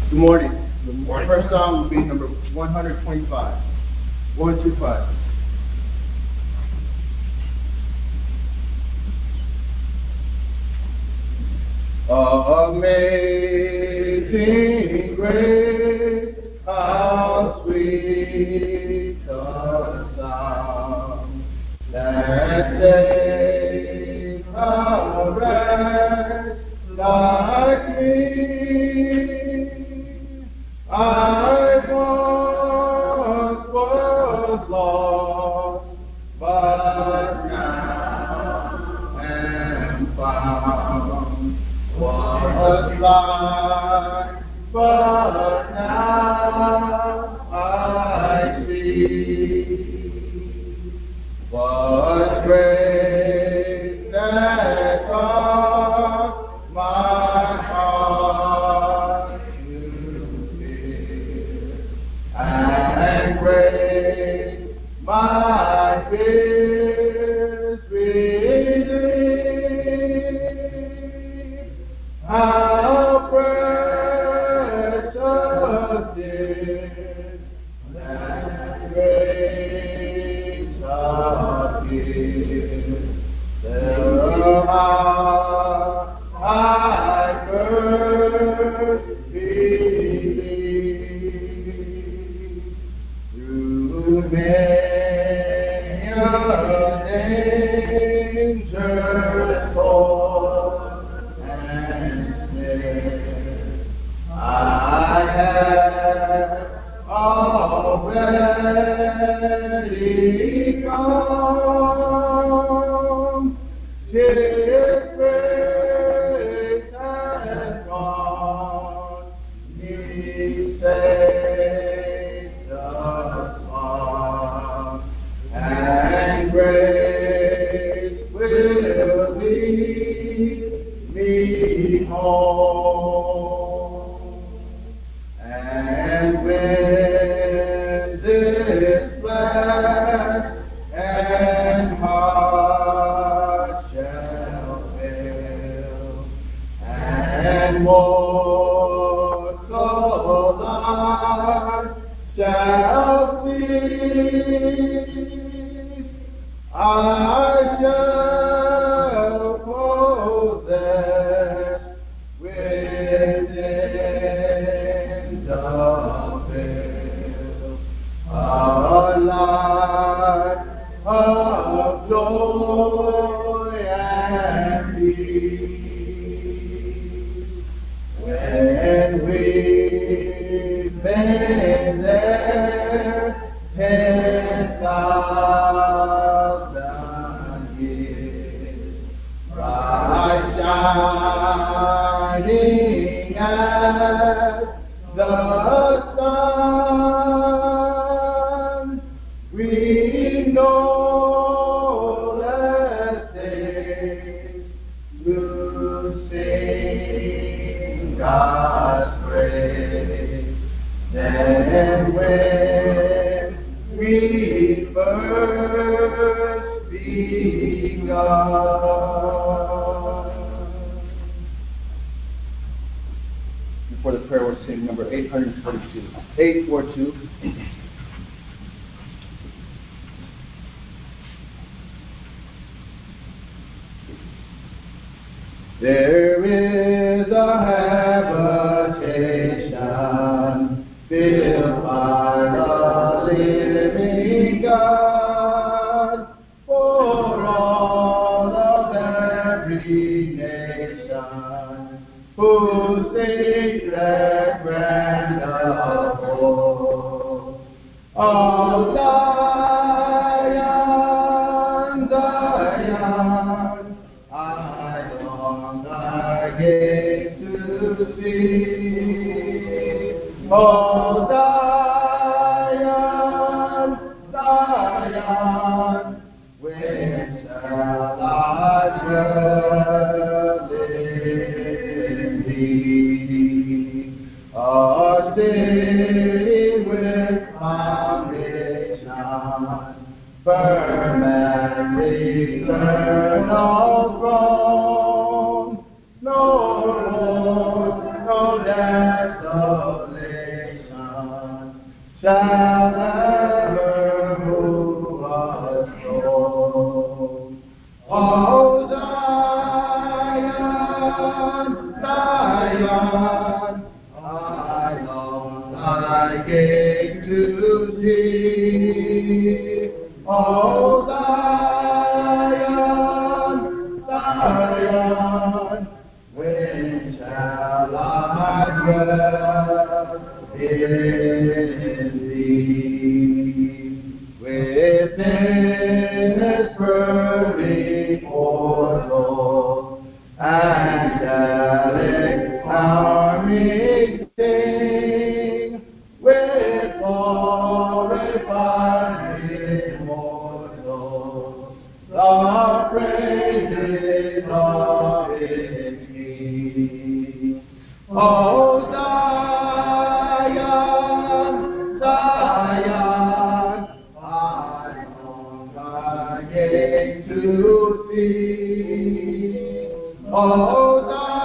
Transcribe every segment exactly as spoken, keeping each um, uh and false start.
Good morning. The morning. First song will be number one hundred twenty-five. one two five. Amazing grace, how sweet the sound that saved a wretch like me. I once was lost, but now am found. Was blind, but now I see. Was grace that taught my heart to fear, and grace my fears relieved. How precious is that grace appears. There I first believed. Through many a dangerous toil and snare, I have already come. His grace has brought me safe thus far, and grace will lead me home. And when this flesh and heart shall fail, and mortal life shall cease, I shall possess within the veil a life of joy and peace. When we've been there ten thousand years, bright shining as the sun, we know that days to sing God's praise. Then when we first begun. Before the prayer, we'll sing number eight forty-two. eight forty-two. There is a habitation built by the living God for all of every nation, whose sacred grand abode. Oh, Zion, Zion, I long thy gates to see. Oh, Zion, Zion, when shall I dwell in thee? A city with foundation firm and eternal throne, no war, no death, no shall ever move us so. Oh, Zion, Zion, I long thy gate to see. Oh, Zion, Zion, when shall I dwell in thee? Within its pearly portal, angelic armies sing, with glorified immortals, the praises of his King. O Zion, Zion, I long thy gate to see. O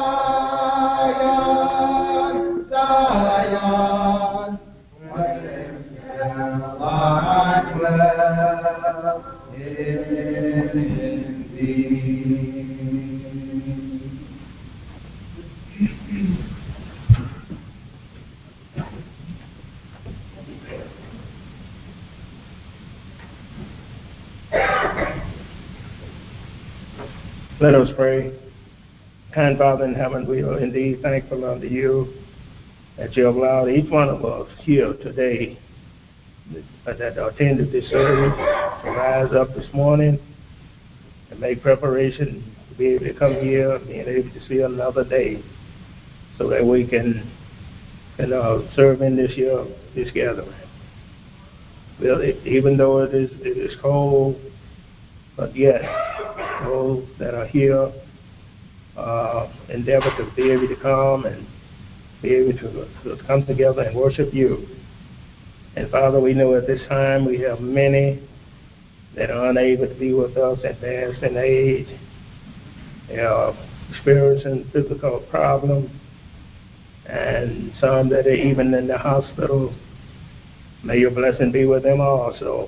Zion, Zion, when shall I dwell in thee? Let us pray. Kind Father in heaven, we are indeed thankful unto you that you have allowed each one of us here today that attended this service to rise up this morning and make preparation to be able to come here, being able to see another day, so that we can, can uh, serve in this year, this gathering. Well, it, even though it is it is cold, but yet those that are here uh, endeavor to be able to come and be able to, to come together and worship you. And Father, we know at this time we have many that are unable to be with us, advanced in age. They are experiencing physical problems, and some that are even in the hospital. May your blessing be with them also.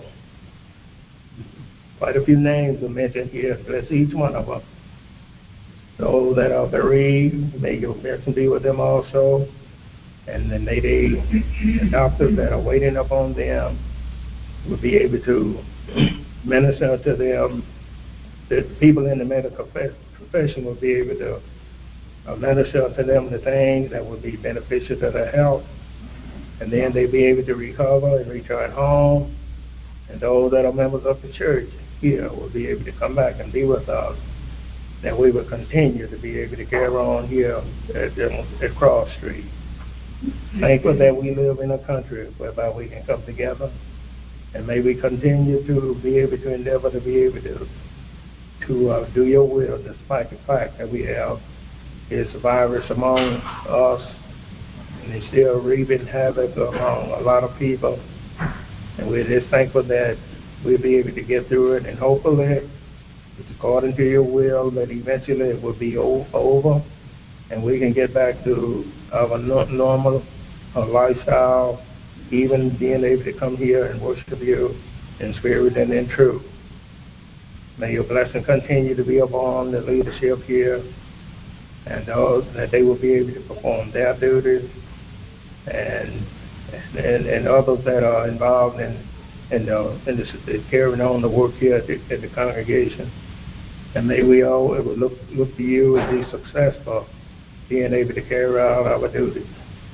Quite a few names are mentioned here. Bless each one of them. Those that are bereaved, may your blessing be with them also. And then may they, the doctors that are waiting upon them will be able to minister to them. The people in the medical profession will be able to uh, minister to them the things that will be beneficial to their health. And then they'll be able to recover and return home. And those that are members of the church here will be able to come back and be with us. That we will continue to be able to carry on here at, at Cross Street. Thankful that we live in a country whereby we can come together, and may we continue to be able to endeavor to be able to to uh, do your will, despite the fact that we have this virus among us, and it's still wreaking havoc among a lot of people. And we're just thankful that we'll be able to get through it, and hopefully, it's according to your will, that eventually it will be over, and we can get back to our normal uh, lifestyle, even being able to come here and worship you in spirit and in truth. May your blessing continue to be upon the leadership here, and those that they will be able to perform their duties, and and, and others that are involved in in, uh, in, the, in carrying on the work here at the, at the congregation. And may we all look look to you and be successful, being able to carry out our duties.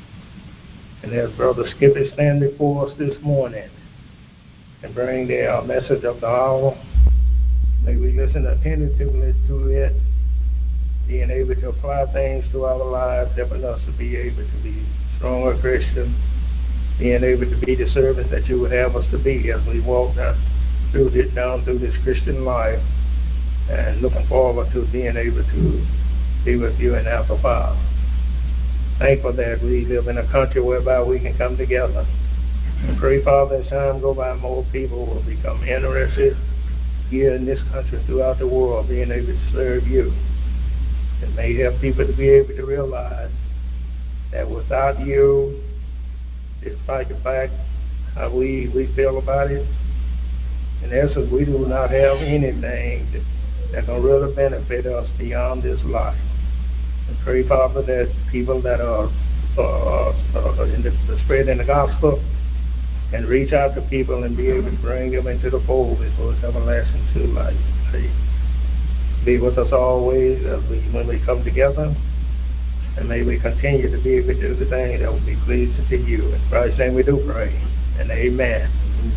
And as Brother Skip is standing before us this morning and bring the uh, message of the hour, may we listen attentively to it, being able to apply things to our lives, helping us to be able to be stronger Christians, being able to be the servants that you would have us to be as we walk down through this, down through this Christian life, and looking forward to being able to be with you and our Father. Thankful that we live in a country whereby we can come together. And pray, Father, as time go by, more people will become interested here in this country, throughout the world, being able to serve you. It may help people to be able to realize that without you, despite the fact how we, we feel about it. In essence, we do not have anything that, that can really benefit us beyond this life. And pray, Father, that people that are uh, uh, in the, the spreading the gospel and reach out to people and be able to bring them into the fold before it's everlasting to life. Be with us always as we, when we come together, and may we continue to be able to do the thing that will be pleasing to you. In Christ's name we do pray, and amen.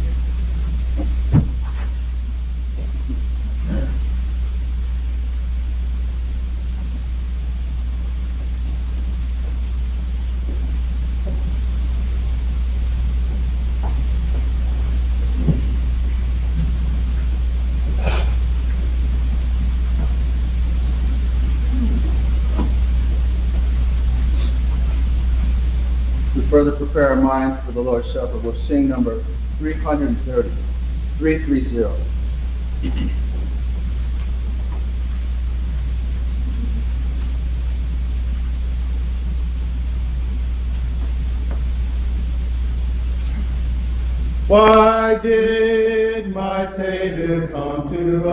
To further prepare our minds for the Lord's Supper, we'll sing number three hundred thirty, three thirty. Why did my Savior come to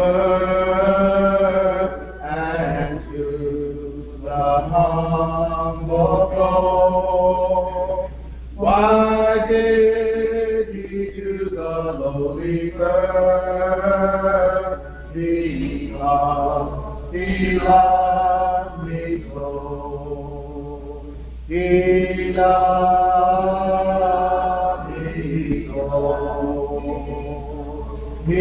earth and to the humble floor? Why did he to the lowly earth? Because he loved me so. He loved me so. He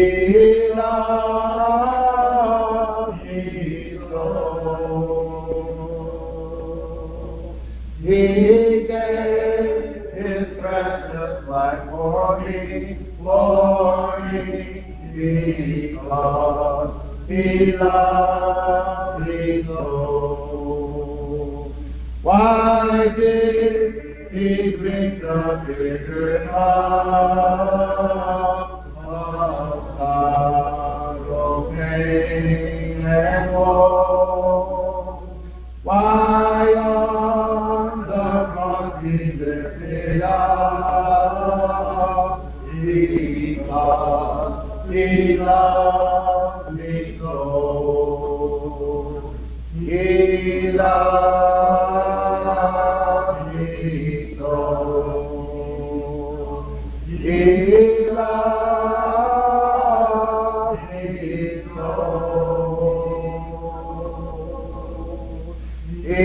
loved me so. He gave his precious life for me, for me, because he loved me so. Why did he drink the bitter cup of sorrow, pain, and woe? Why on the cross he lifted up? Because he loved me so. He loved me so. He loved me so. He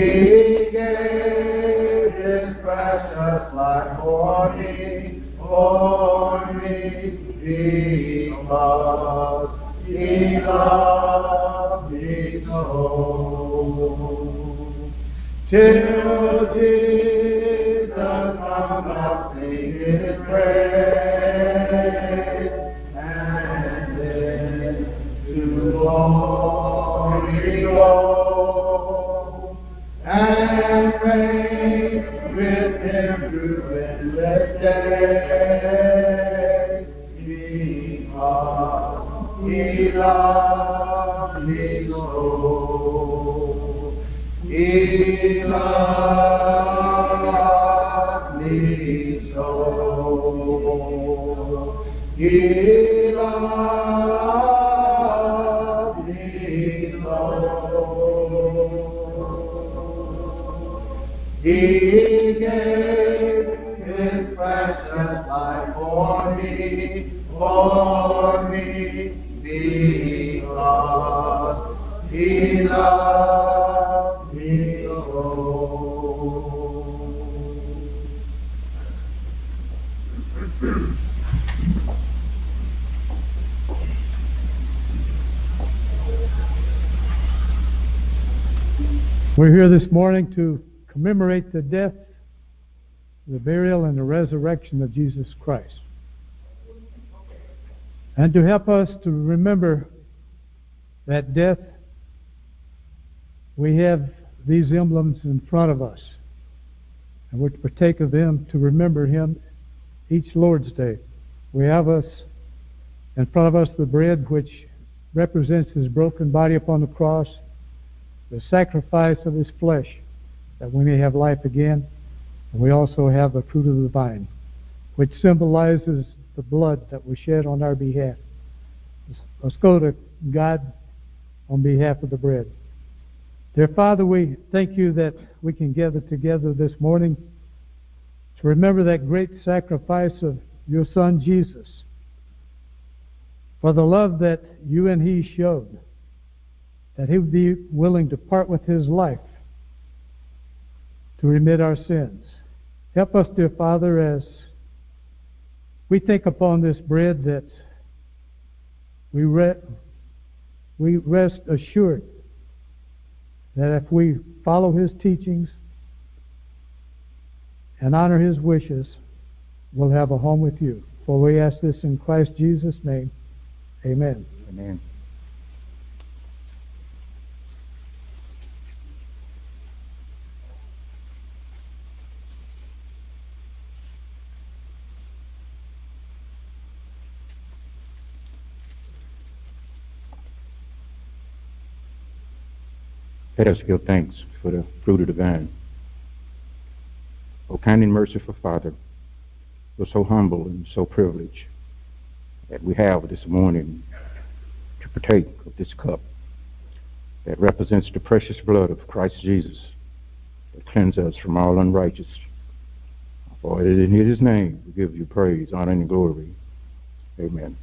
gave his precious life for me, for me, because he loved me so. Till Jesus come out, sing his praise, and then to glory go, and reign with him through endless days, because he loved me so. He loved me so. He loved me so. He gave his precious life for me, for me, because he loved me so. We're here this morning to commemorate the death, the burial, and the resurrection of Jesus Christ. And to help us to remember that death, we have these emblems in front of us, and we're to partake of them to remember Him each Lord's Day. We have us in front of us the bread which represents His broken body upon the cross, the sacrifice of His flesh, that we may have life again. And we also have the fruit of the vine. which symbolizes the blood that was shed on our behalf. Let's go to God on behalf of the bread. Dear Father, we thank you that we can gather together this morning to remember that great sacrifice of your Son Jesus, for the love that you and he showed, that he would be willing to part with his life to remit our sins. Help us, dear Father, as we think upon this bread, that we, re- we rest assured that if we follow his teachings and honor his wishes, we'll have a home with you. For we ask this in Christ Jesus' name. Amen. Amen. Let us give thanks for the fruit of the vine. O kind and merciful Father, we're so humble and so privileged that we have this morning to partake of this cup that represents the precious blood of Christ Jesus that cleanses us from all unrighteousness. For it is in his name we give you praise, honor, and glory. Amen.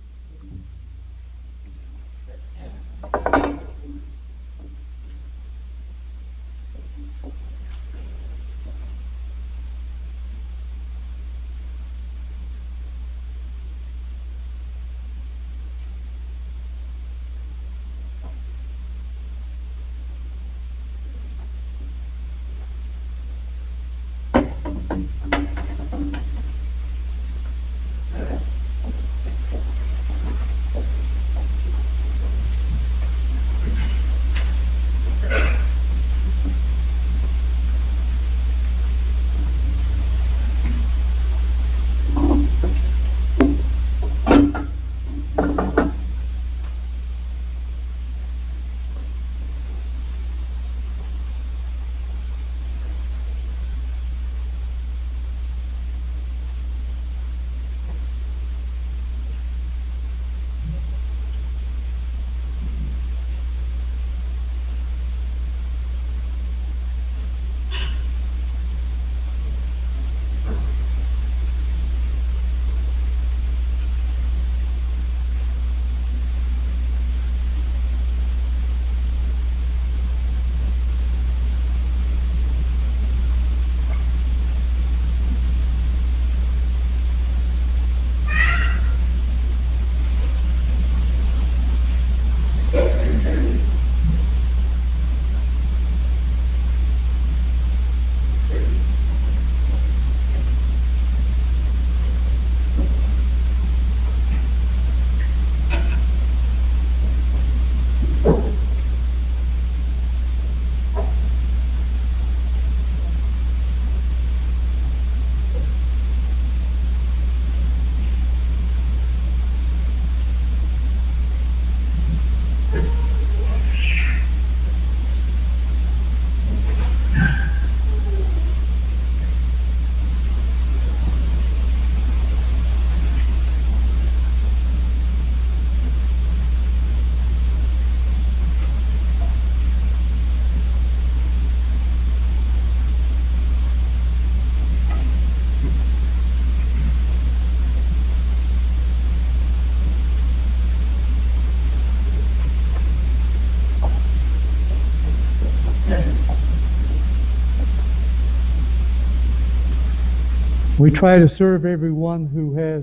We try to serve everyone who has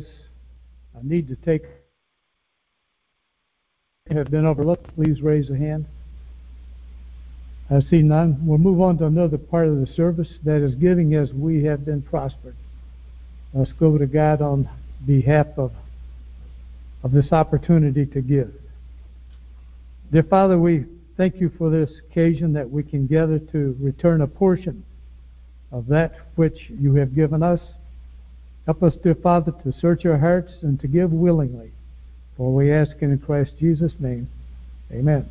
a need to take, have been overlooked. Please raise a hand. I see none. We'll move on to another part of the service, that is giving as we have been prospered. Let's go to God on behalf of, of this opportunity to give. Dear Father, we thank you for this occasion that we can gather to return a portion of that which you have given us. Help us, dear Father, to search our hearts and to give willingly. For we ask in Christ Jesus' name. Amen.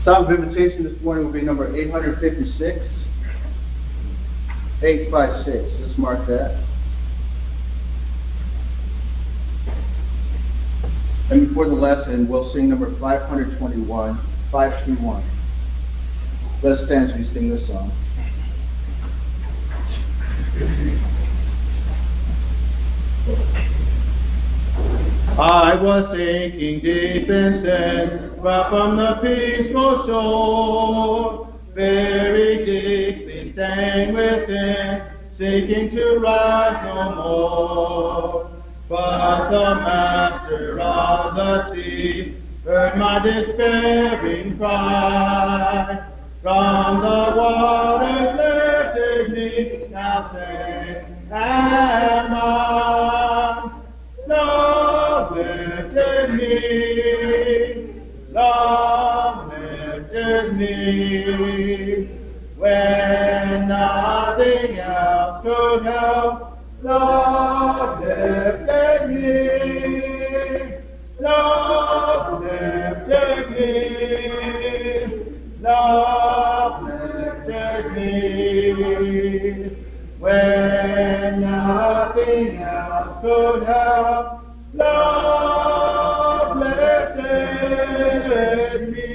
Psalm of invitation this morning will be number eight fifty-six. eight five six. Let's mark that. And before the lesson, we'll sing number five twenty-one, five two one. Let's stand as we sing this song. I was sinking deep in sin, far from the peaceful shore, very deeply stained within, seeking to rise no more. But the master of the sea heard my despairing cry. From the waters lifted me, now safe am I. Love lifted me, love lifted me, when nothing else could help. Love lifted me, love lifted me, love lifted me, when nothing else could help. Love lifted me.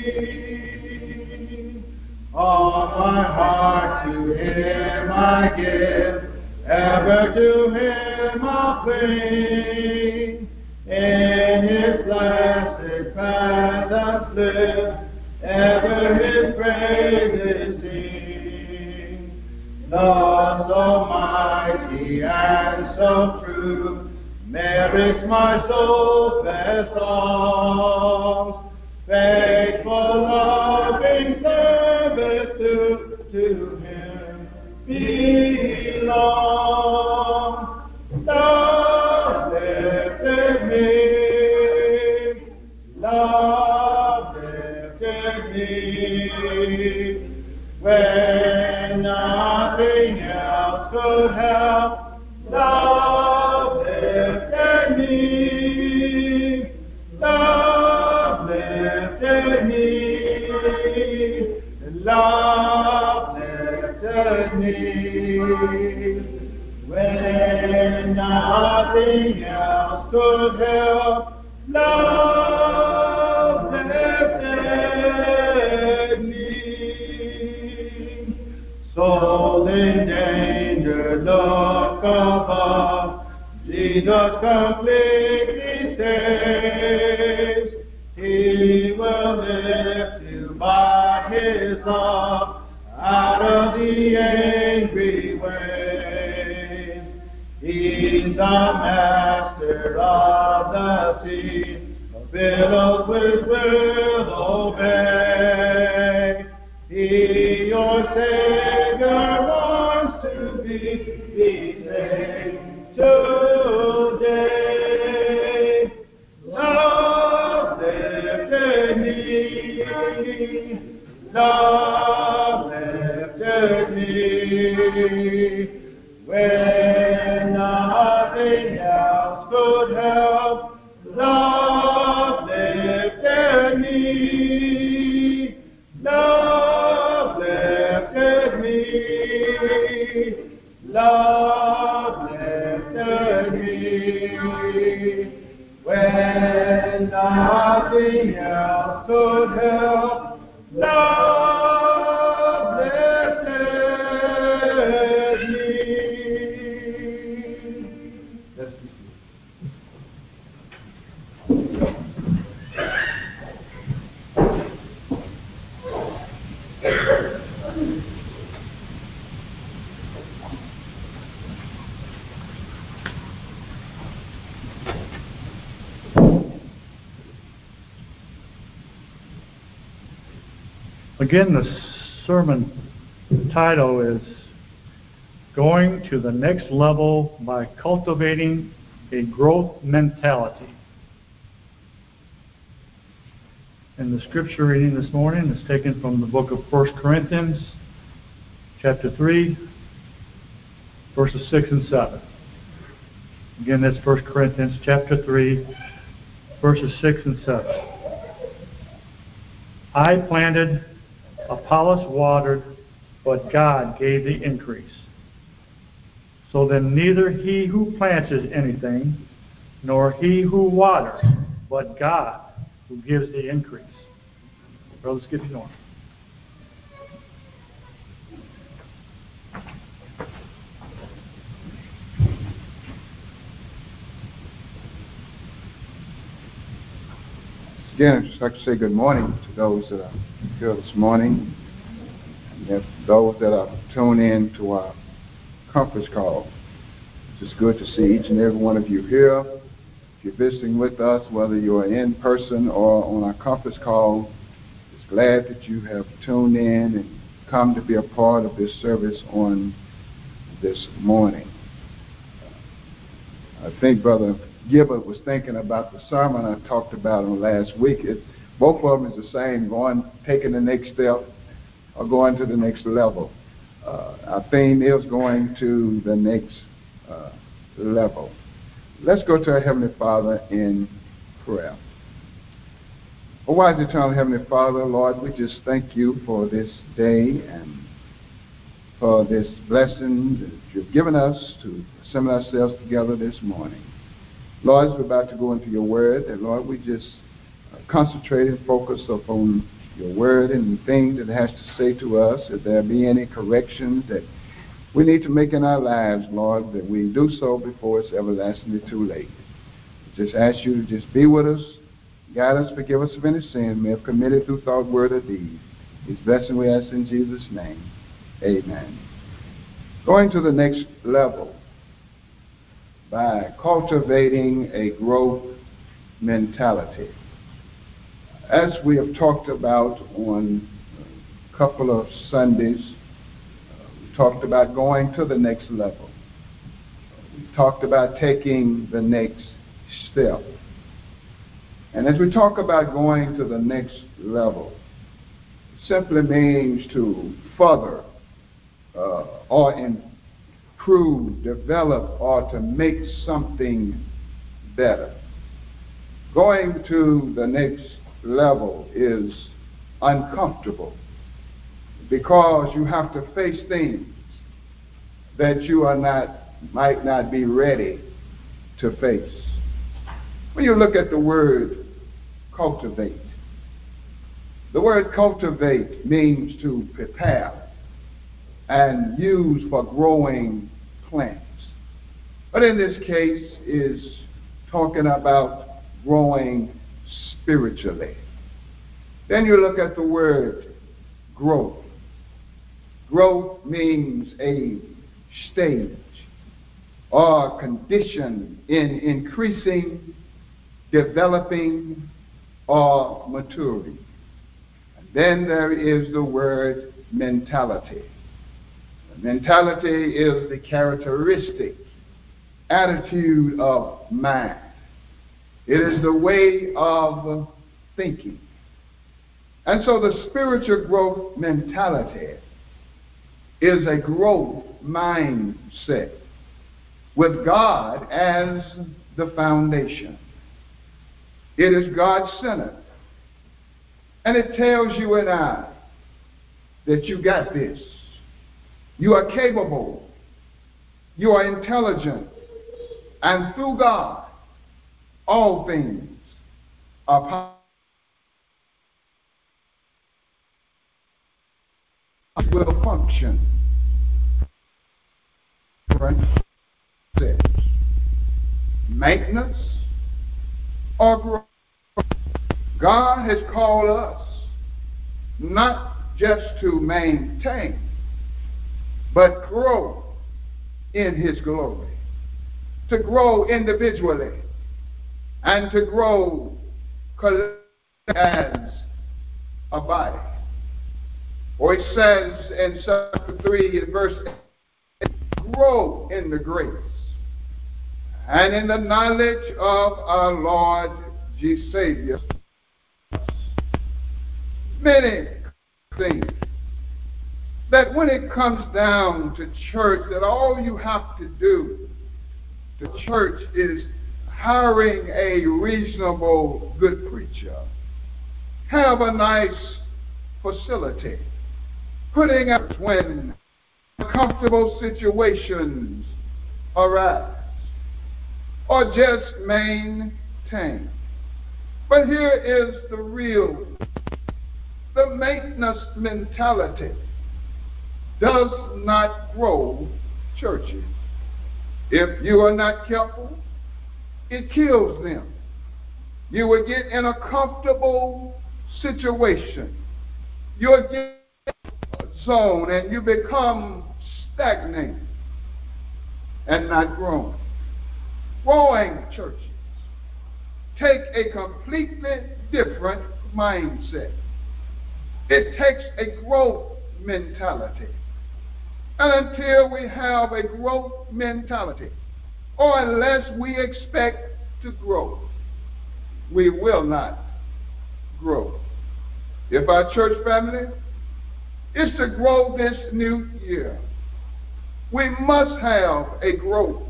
All my heart to Him I give, ever to Him I'll cling. In His blessed presence live, ever His praises sing. Love so mighty and so true merits my soul's best songs. Faithful, loving service to, to Him belong. Love lifted me, love lifted me, when nothing else could help. Love lifted me, love lifted me, love lifted me, when nothing else could help. Love lifted me. Souls in danger, look above. Jesus completely saves. He will lift you by His love out of the angry waves. He's the master of the sea, the billows which will obey. He, your Savior, wants to be, be saved today. Love lifted me, love lifted me, when nothing else could help. Love lifted me, love lifted me, love lifted me, when nothing else could help. Love lifted me. Let's be Again, the sermon title is Going to the Next Level by Cultivating a Growth Mentality. And the scripture reading this morning is taken from the book of First Corinthians, chapter three, verses six and seven. Again, that's First Corinthians chapter three, verses six and seven. I planted, Apollos watered, but God gave the increase. So then neither he who plants is anything, nor he who waters, but God who gives the increase. Brothers, get going. Again, I'd just like to say good morning to those that are here this morning, and those that are tuned in to our conference call. It's just good to see each and every one of you here. If you're visiting with us, whether you're in person or on our conference call, just glad that you have tuned in and come to be a part of this service on this morning. I think Brother Gilbert was thinking about the sermon I talked about on last week. It, both of them is the same, going, taking the next step or going to the next level. Uh, our theme is going to the next uh, level. Let's go to our Heavenly Father in prayer. Oh, wise eternal Heavenly Father, Lord, we just thank you for this day and for this blessing that you've given us to assemble ourselves together this morning. Lord, as we're about to go into your word, and Lord, we just uh, concentrate and focus upon your word and the things that it has to say to us. If there be any corrections that we need to make in our lives, Lord, that we do so before it's everlastingly too late. We just ask you to just be with us, guide us, forgive us of any sin we have committed through thought, word, or deed. His blessing we ask in Jesus' name. Amen. Going to the next level by cultivating a growth mentality. As we have talked about on a couple of Sundays, uh, we talked about going to the next level. We talked about taking the next step. And as we talk about going to the next level, it simply means to further uh, or improve, develop, or to make something better. Going to the next level is uncomfortable because you have to face things that you are not, might not be ready to face. When you look at the word cultivate, the word cultivate means to prepare and use for growing plants. But in this case is talking about growing spiritually. Then you look at the word growth. Growth means a stage or condition in increasing, developing, or maturing. And then there is the word mentality. Mentality is the characteristic attitude of mind. It is the way of thinking. And so the spiritual growth mentality is a growth mindset with God as the foundation. It is God-centered. And it tells you and I that you got this. You are capable. You are intelligent. And through God, all things are possible. Will function. Maintenance or growth. God has called us not just to maintain, but grow in His glory. To grow individually and to grow collectively as a body. Or it says in chapter three, in verse eight, grow in the grace and in the knowledge of our Lord Jesus Savior. Many things that when it comes down to church, that all you have to do to church is hiring a reasonable good preacher, have a nice facility, putting up when uncomfortable situations arise, or just maintain. But here is the real, the maintenance mentality does not grow churches. If you are not careful, it kills them. You will get in a comfortable situation. You'll get in a zone and you become stagnant and not growing. Growing churches take a completely different mindset. It takes a growth mentality. And until we have a growth mentality, or unless we expect to grow, we will not grow. If our church family is to grow this new year, we must have a growth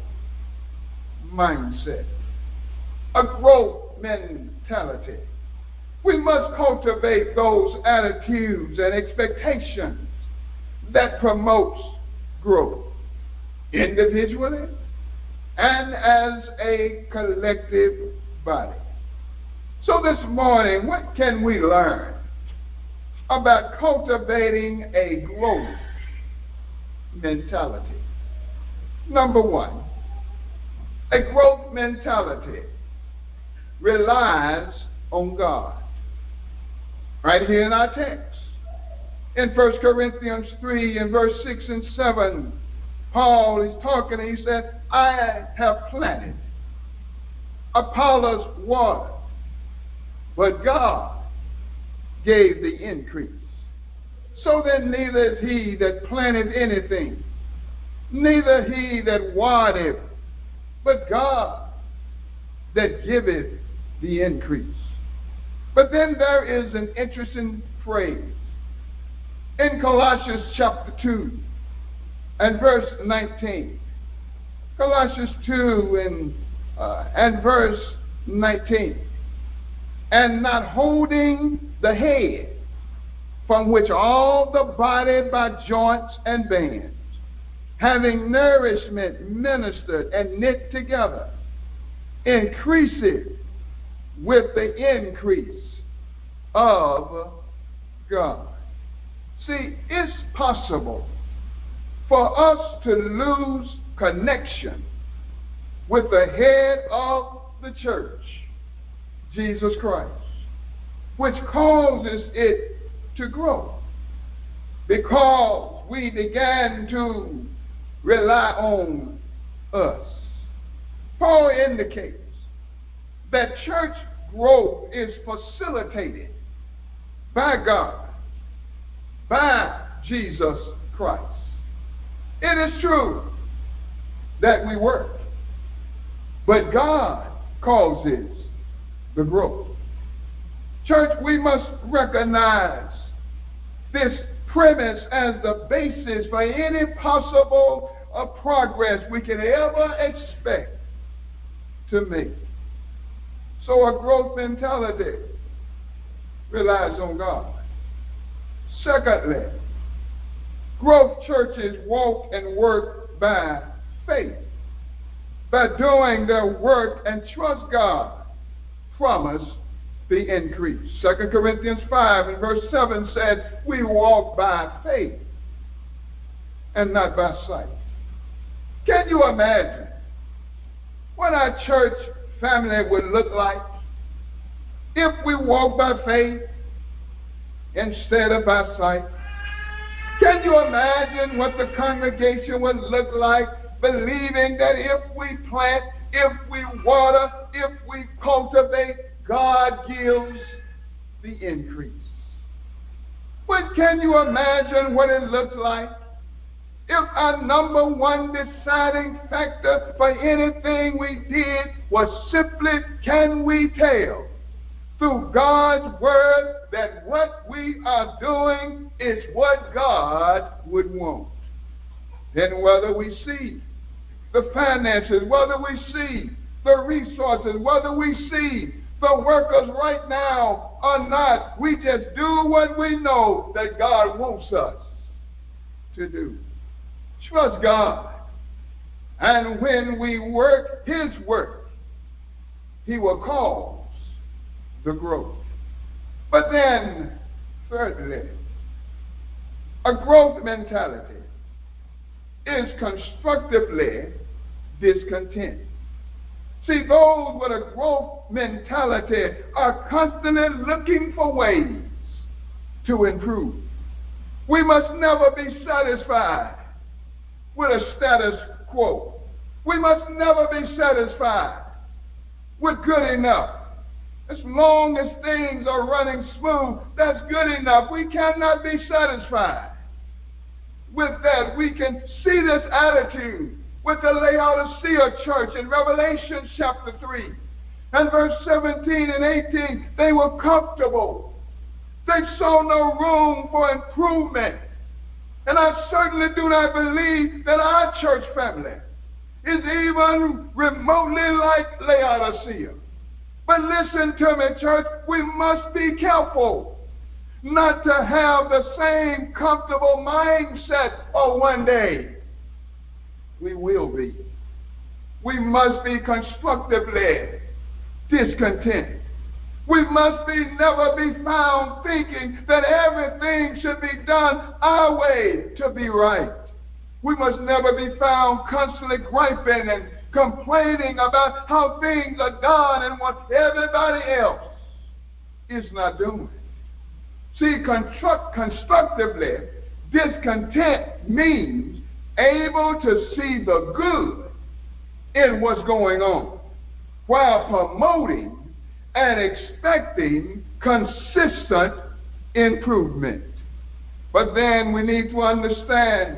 mindset, a growth mentality. We must cultivate those attitudes and expectations that promotes growth individually and as a collective body. So this morning, what can we learn about cultivating a growth mentality? Number one, a growth mentality relies on God. Right here in our text, in First Corinthians three and verse six and seven, Paul is talking and he said, I have planted, Apollos watered, but God gave the increase. So then neither is he that planted anything, neither he that watered, but God that giveth the increase. But then there is an interesting phrase in Colossians chapter two and verse nineteen. Colossians two and, uh, and verse nineteen. And not holding the head, from which all the body by joints and bands, having nourishment ministered and knit together, increaseth with the increase of God. See, it's possible for us to lose connection with the head of the church, Jesus Christ, which causes it to grow because we began to rely on us. Paul indicates that church growth is facilitated by God, by Jesus Christ. It is true that we work, but God causes the growth. Church, we must recognize this premise as the basis for any possible uh, progress we can ever expect to make. So a growth mentality relies on God. Secondly, growth churches walk and work by faith, by doing their work and trust God, promise the increase. Second Corinthians five and verse seven said, we walk by faith and not by sight. Can you imagine what our church family would look like if we walk by faith instead of by sight? Can you imagine what the congregation would look like, believing that if we plant, if we water, if we cultivate, God gives the increase? But can you imagine what it looks like if our number one deciding factor for anything we did was simply, can we tell through God's word that what we are doing is what God would want? Then whether we see the finances, whether we see the resources, whether we see The workers right now are not. We just do what we know that God wants us to do. Trust God. And when we work His work, He will cause the growth. But then, thirdly, a growth mentality is constructively discontent. See, those with a growth mentality are constantly looking for ways to improve. We must never be satisfied with a status quo. We must never be satisfied with good enough. As long as things are running smooth, that's good enough. We cannot be satisfied with that. We can see this attitude with the Laodicea church in Revelation chapter three and verse seventeen and eighteen. They were comfortable. They saw no room for improvement. And I certainly do not believe that our church family is even remotely like Laodicea. But listen to me, church, we must be careful not to have the same comfortable mindset of one day. We will be. We must be constructively discontent. We must be never be found thinking that everything should be done our way to be right. We must never be found constantly griping and complaining about how things are done and what everybody else is not doing. See, construct, constructively discontent means able to see the good in what's going on while promoting and expecting consistent improvement. But then we need to understand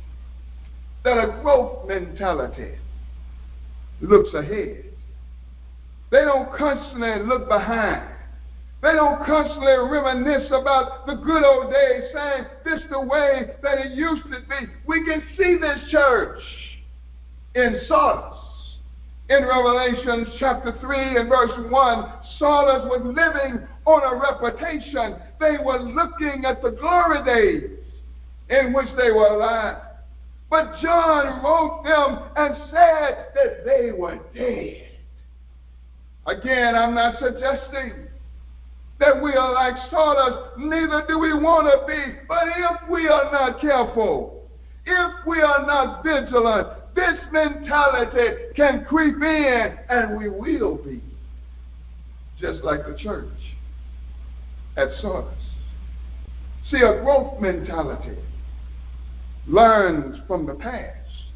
that a growth mentality looks ahead. They don't constantly look behind. They don't constantly reminisce about the good old days, saying this the way that it used to be. We can see this church in Sardis. In Revelation chapter three and verse one, Sardis was living on a reputation. They were looking at the glory days in which they were alive. But John wrote them and said that they were dead. Again, I'm not suggesting that we are like Sardis, neither do we want to be. But if we are not careful, if we are not vigilant, this mentality can creep in, and we will be just like the church at Sardis. See, a growth mentality learns from the past,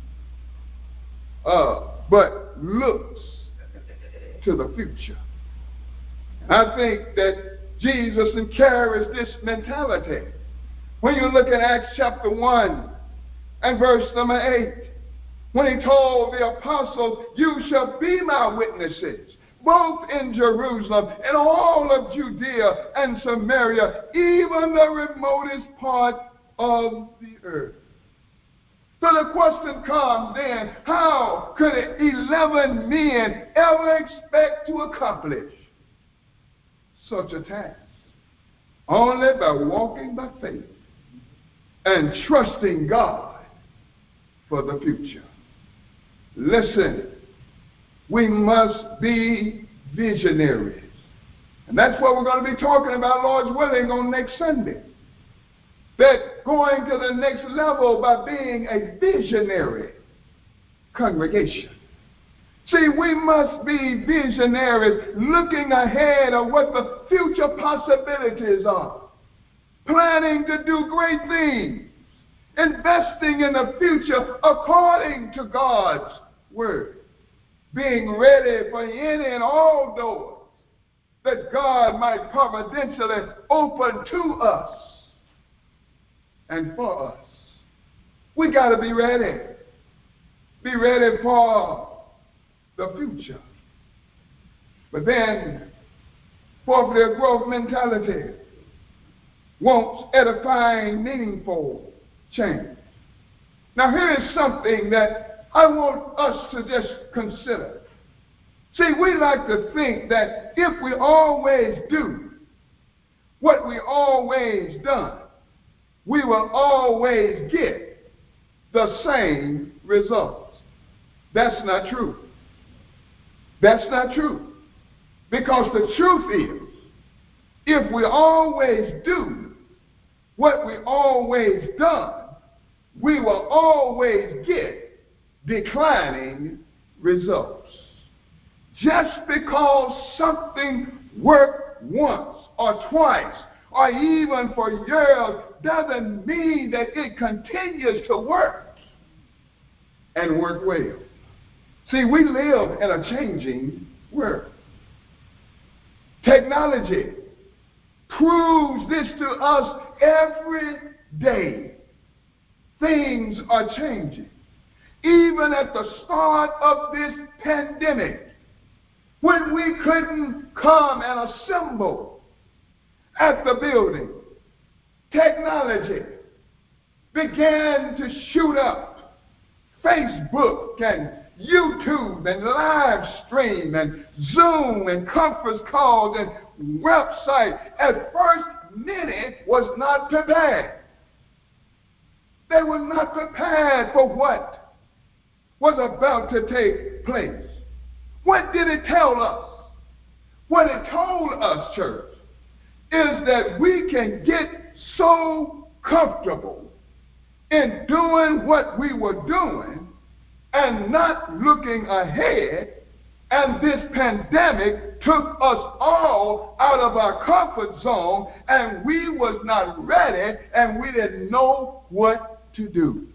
uh, but looks to the future. I think that Jesus encouraged this mentality. When you look at Acts chapter one and verse number eight, when he told the apostles, you shall be my witnesses, both in Jerusalem and all of Judea and Samaria, even the remotest part of the earth. So the question comes then, how could eleven men ever expect to accomplish such a task? Only by walking by faith and trusting God for the future. Listen, we must be visionaries. And that's what we're going to be talking about, Lord's willing, on next Sunday. That going to the next level by being a visionary congregation. See, we must be visionaries, looking ahead of what the future possibilities are, planning to do great things, investing in the future according to God's word, being ready for any and all doors that God might providentially open to us and for us. We got to be ready. Be ready for the future. But then, fourthly, a growth mentality wants edifying, meaningful change. Now, here is something that I want us to just consider. See, we like to think that if we always do what we always done, we will always get the same results. That's not true. That's not true. Because the truth is, if we always do what we always done, we will always get declining results. Just because something worked once or twice or even for years doesn't mean that it continues to work and work well. See, we live in a changing world. Technology proves this to us every day. Things are changing. Even at the start of this pandemic, when we couldn't come and assemble at the building, technology began to shoot up. Facebook and YouTube and live stream and Zoom and conference calls and website. At first, many was not prepared. They were not prepared for what was about to take place. What did it tell us? What it told us, church, is that we can get so comfortable in doing what we were doing and not looking ahead, and this pandemic took us all out of our comfort zone, and we was not ready, and we didn't know what to do.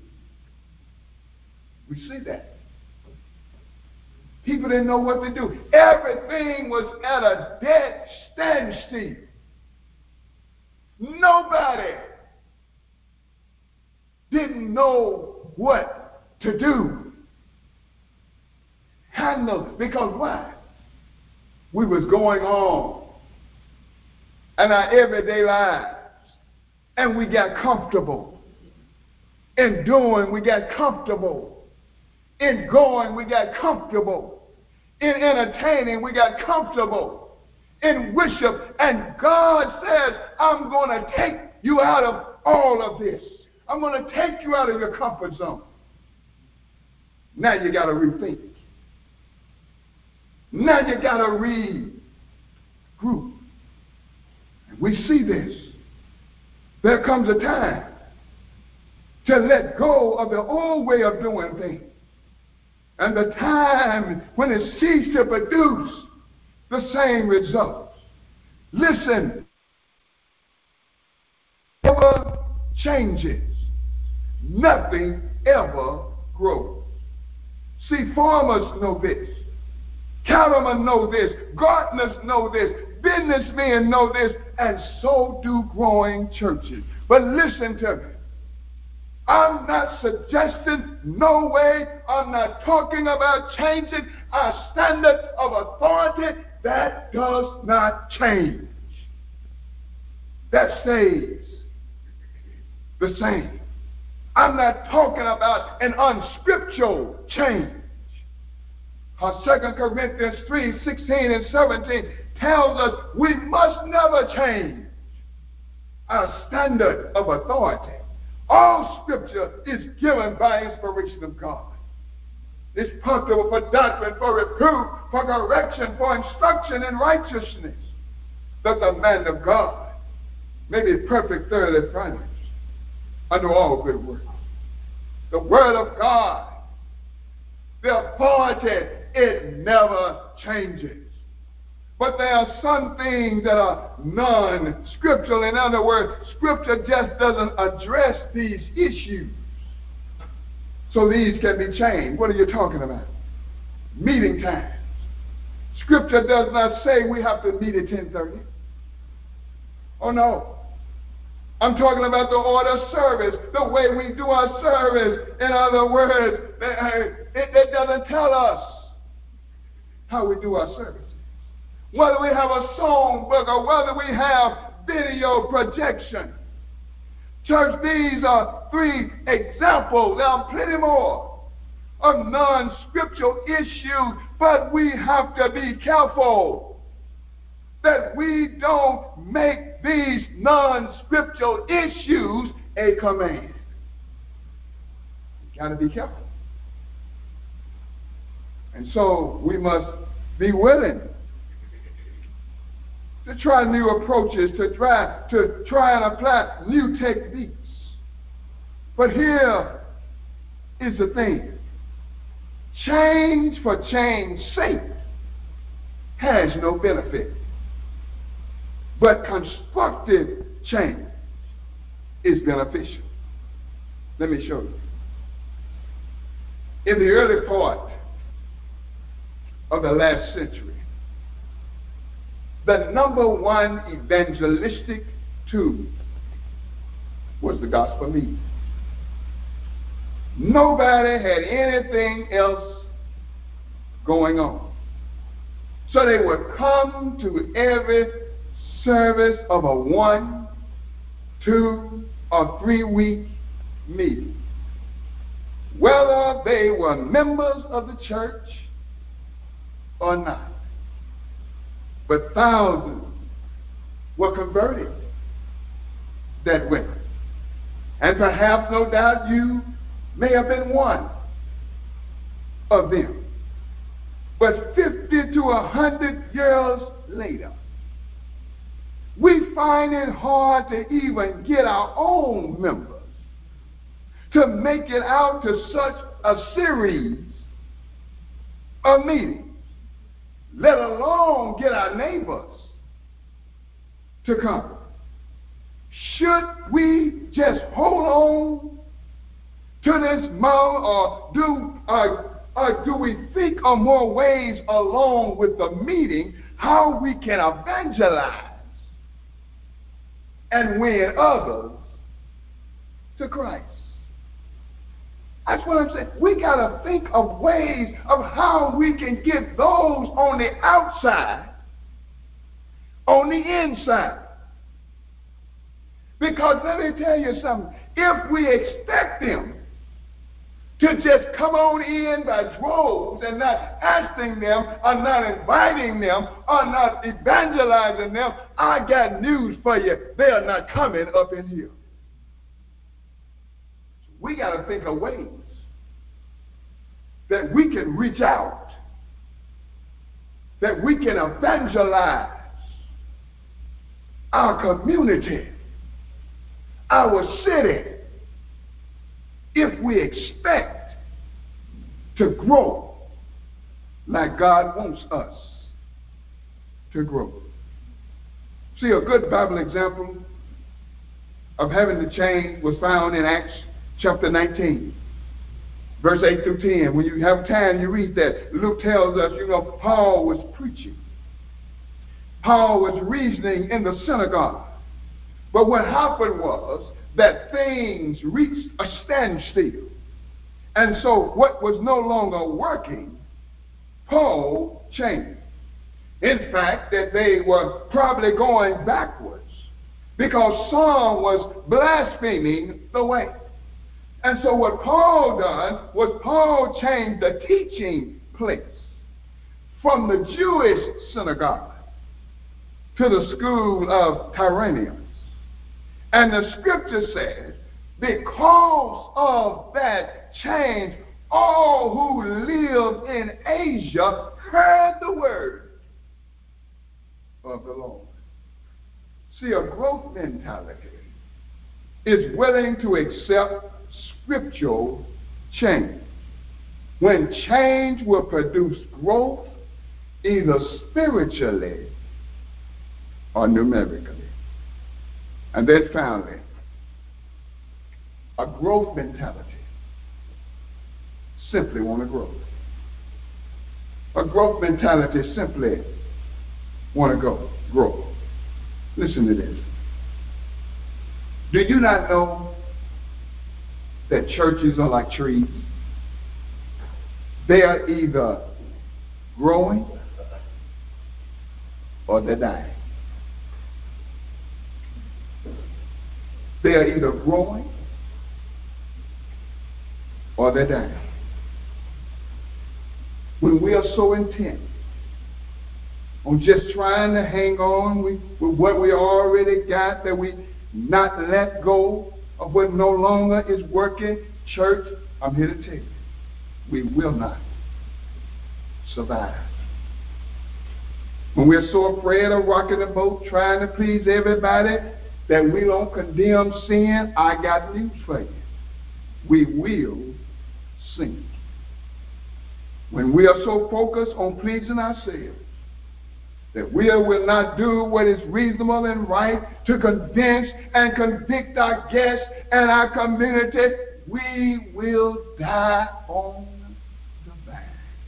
We see that. People didn't know what to do. Everything was at a dead standstill. Nobody didn't know what to do. Handle it. Because why? We was going on in our everyday lives, and we got comfortable. In doing, we got comfortable. In going, we got comfortable. In entertaining, we got comfortable. In worship, and God says, I'm going to take you out of all of this. I'm going to take you out of your comfort zone. Now you got to rethink. Now you got to regroup. And we see this. There comes a time to let go of the old way of doing things. And the time when it ceased to produce the same results. Listen, never changes. Nothing ever grows. See, farmers know this. Cattlemen know this. Gardeners know this. Businessmen know this. And so do growing churches. But listen to me. I'm not suggesting, no way, I'm not talking about changing our standard of authority. That does not change. That stays the same. I'm not talking about an unscriptural change. Our Second Corinthians three, sixteen and seventeen tells us we must never change our standard of authority. All Scripture is given by inspiration of God. It's profitable for doctrine, for reproof, for correction, for instruction in righteousness, that the man of God may be perfect, thoroughly furnished unto all good works. The Word of God, the authority, it never changes. But there are some things that are non-scriptural. In other words, Scripture just doesn't address these issues. So these can be changed. What are you talking about? Meeting times. Scripture does not say we have to meet at ten thirty. Oh no. I'm talking about the order of service, the way we do our service. In other words, it, it doesn't tell us how we do our service. Whether we have a song book or whether we have video projection. Church, these are three examples. There are plenty more of non-scriptural issues, but we have to be careful that we don't make these non-scriptural issues a command. You got to be careful. And so we must be willing to try new approaches, to try to try and apply new techniques. But here is the thing. Change for change's sake has no benefit. But constructive change is beneficial. Let me show you. In the early part of the last century, the number one evangelistic tool was the gospel meeting. Nobody had anything else going on. So they would come to every service of a one, two, or three week meeting. Whether they were members of the church or not. But thousands were converted that way. And perhaps, no doubt, you may have been one of them. But fifty to a hundred years later, we find it hard to even get our own members to make it out to such a series of meetings, let alone get our neighbors to come. Should we just hold on to this mount, or do, uh, or do we think of more ways along with the meeting how we can evangelize and win others to Christ? That's what I'm saying. We got to think of ways of how we can get those on the outside on the inside. Because let me tell you something. If we expect them to just come on in by droves and not asking them, or not inviting them, or not evangelizing them, I got news for you. They are not coming up in here. We got to think of ways that we can reach out, that we can evangelize our community, our city, if we expect to grow like God wants us to grow. See, a good Bible example of having to change was found in Acts chapter nineteen, verse eight through ten. When you have time, you read that. Luke tells us, you know, Paul was preaching. Paul was reasoning in the synagogue. But what happened was that things reached a standstill. And so what was no longer working, Paul changed. In fact, that they were probably going backwards because some was blaspheming the way. And so what Paul done was Paul changed the teaching place from the Jewish synagogue to the school of Tyrannus. And the scripture says, because of that change, all who lived in Asia heard the word of the Lord. See, a growth mentality is willing to accept scriptural change. When change will produce growth either spiritually or numerically. And then finally, a growth mentality simply want to grow. A growth mentality simply want to go grow. Listen to this. Do you not know that churches are like trees? They are either growing or they're dying. They are either growing or they're dying. when we are so intent on just trying to hang on with, with what we already got, that we not let go of what no longer is working, church, I'm here to tell you, we will not survive. When we're so afraid of rocking the boat, trying to please everybody, that we don't condemn sin, I got news for you. We will sink. When we are so focused on pleasing ourselves, that we will not do what is reasonable and right to convince and convict our guests and our community, we will die on the vine.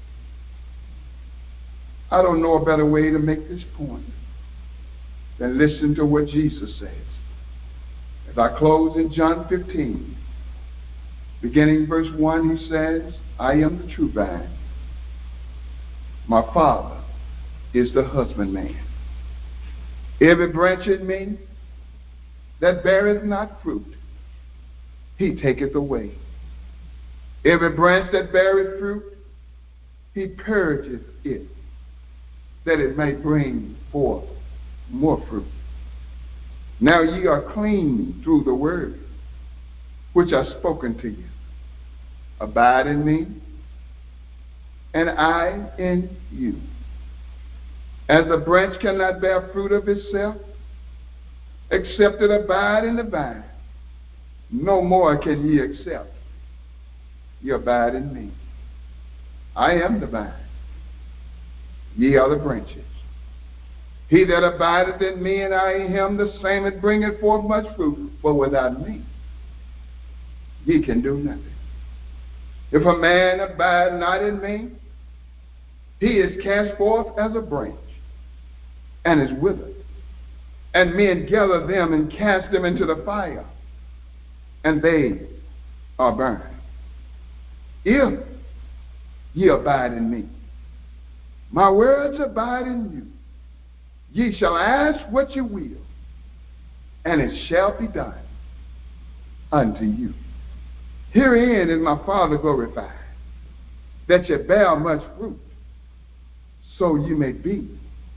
I don't know a better way to make this point than listen to what Jesus says. As I close in John fifteen, beginning verse one, he says, I am the true vine. My Father is the husbandman. Every branch in me that beareth not fruit, he taketh away. Every branch that beareth fruit, he purgeth it, that it may bring forth more fruit. Now ye are clean through the word which I spoken to you. Abide in me, and I in you. As the branch cannot bear fruit of itself, except it abide in the vine, no more can ye accept ye abide in me. I am the vine, ye are the branches. He that abideth in me and I in him, the same that bringeth forth much fruit. But without me, ye can do nothing. If a man abide not in me, he is cast forth as a branch and is withered. And men gather them and cast them into the fire, and they are burned. If ye abide in me, my words abide in you, ye shall ask what you will, and it shall be done unto you. Herein is my Father glorified, that ye bear much fruit, so you may be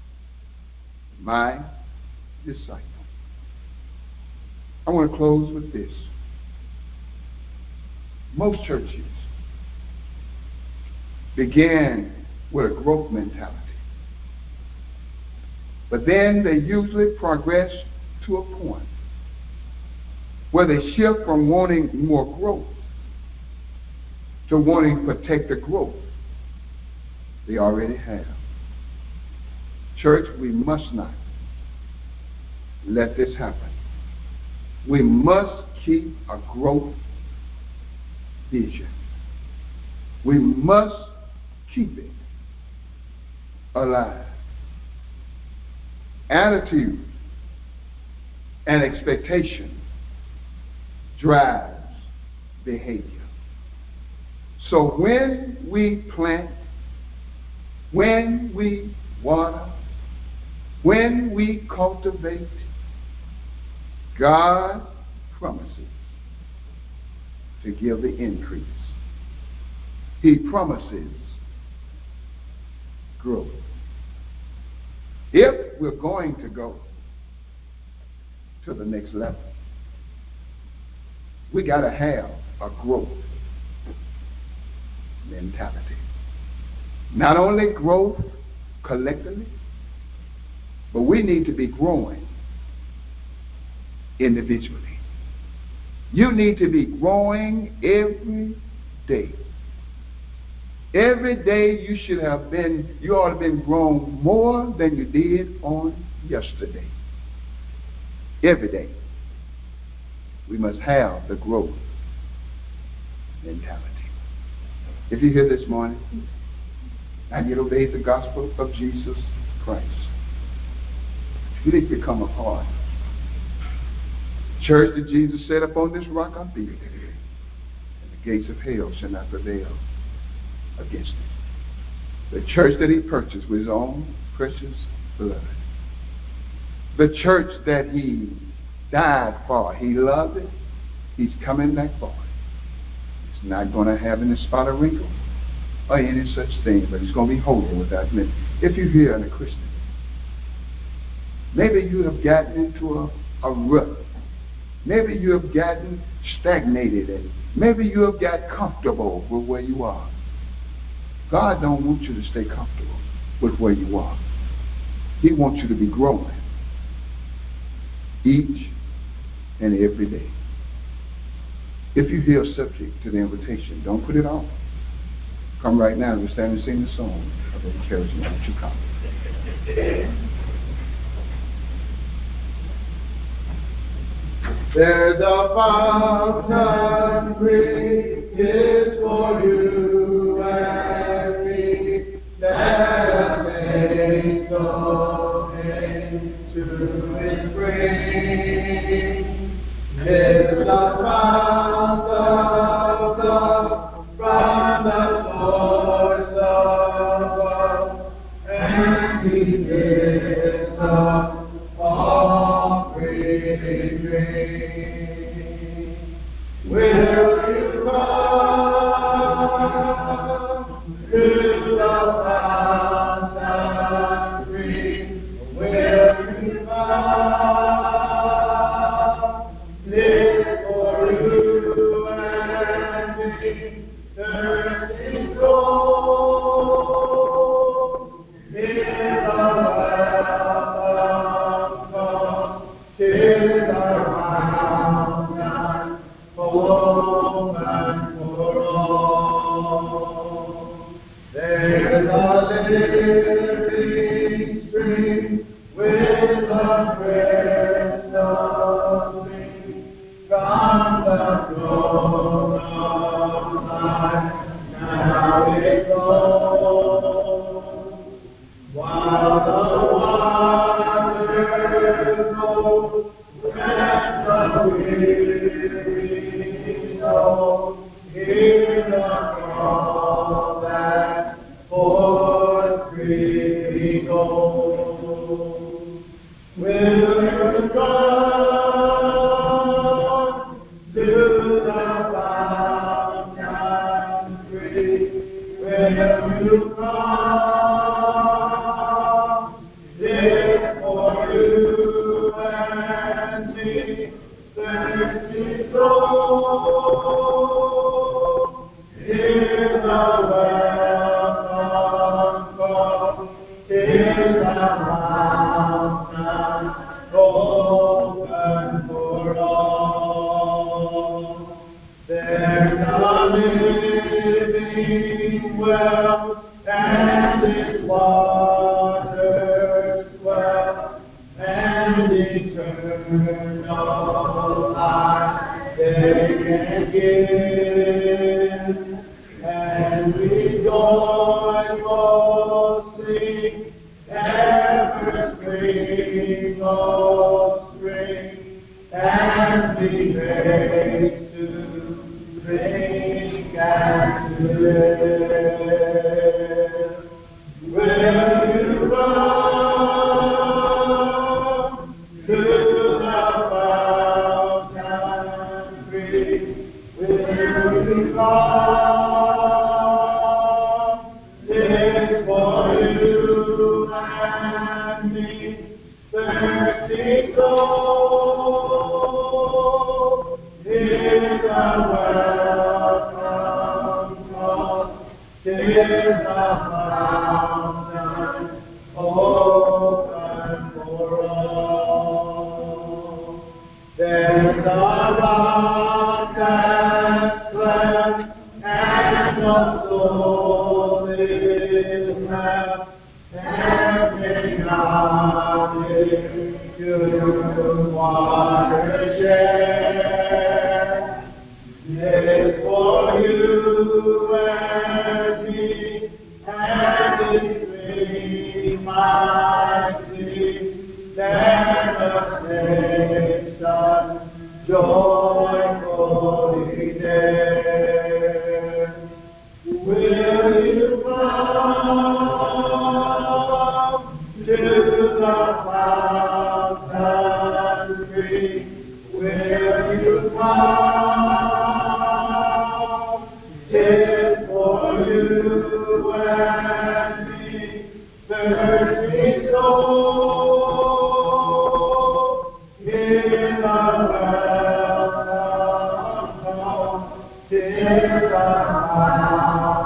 my disciple. I want to close with this. Most churches begin with a growth mentality, but then they usually progress to a point where they shift from wanting more growth to wanting to protect the growth they already have. Church, we must not let this happen. We must keep a growth vision. We must keep it alive. Attitude and expectation drives behavior. So when we plant, when we water, when we cultivate, God promises to give the increase. He promises growth. If we're going to go to the next level, we got to have a growth mentality. Not only growth collectively, but we need to be growing individually. You need to be growing every day. Every day you should have been, you ought to have been grown more than you did on yesterday. Every day. We must have the growth mentality. If you're here this morning and you obey the gospel of Jesus Christ, you need to become a part. Church that Jesus said, upon this rock I build, and the gates of hell shall not prevail against it. The church that he purchased with his own precious blood. The church that he died for. He loved it. He's coming back for it. It's not going to have any spot or wrinkle. or any such thing, but it's going to be holy without me. If you're here and a Christian, maybe you have gotten into a, a rut. Maybe you have gotten stagnated, and maybe you have got comfortable with where you are. God don't want you to stay comfortable with where you are. He wants you to be growing each and every day. If you feel subject to the invitation, don't put it off. Come right now. We'll stand and sing the song of encouragement. Won't you come? There's a fountain free, is for you and me, that makes all into its spring. There's a fountain from the source above, and He is the all free drink. Will you come to the fountain free? Will you come? Live for you and me, thirsty soul. Hear the welcome call, till the mountain open for all. There's a living spring with a crystal stream from the throne of life. Now it flows, while the waters roll, let the weary soul hear the call that forth freely goes. Will you come to the fountain free? Will you come? Live for you and me, thirsty soul. Hear the welcome call, till the mountain open for all. There's a living well, and its waters well, and eternal life they can give. And we joyful sing, ever spring, oh spring, and we make to drink and to live. Will you come to the fountain free? Will you come? Live for you and me, thirsty soul. Hear the welcome call, till the fountain open for all. There's a rock that's left, and the soul is left, standing out into watershed. It's for you and me, and it's free, mighty, let us nation joyfully dare. Will you come to the fountain free? Will you come? It's for you is the crown.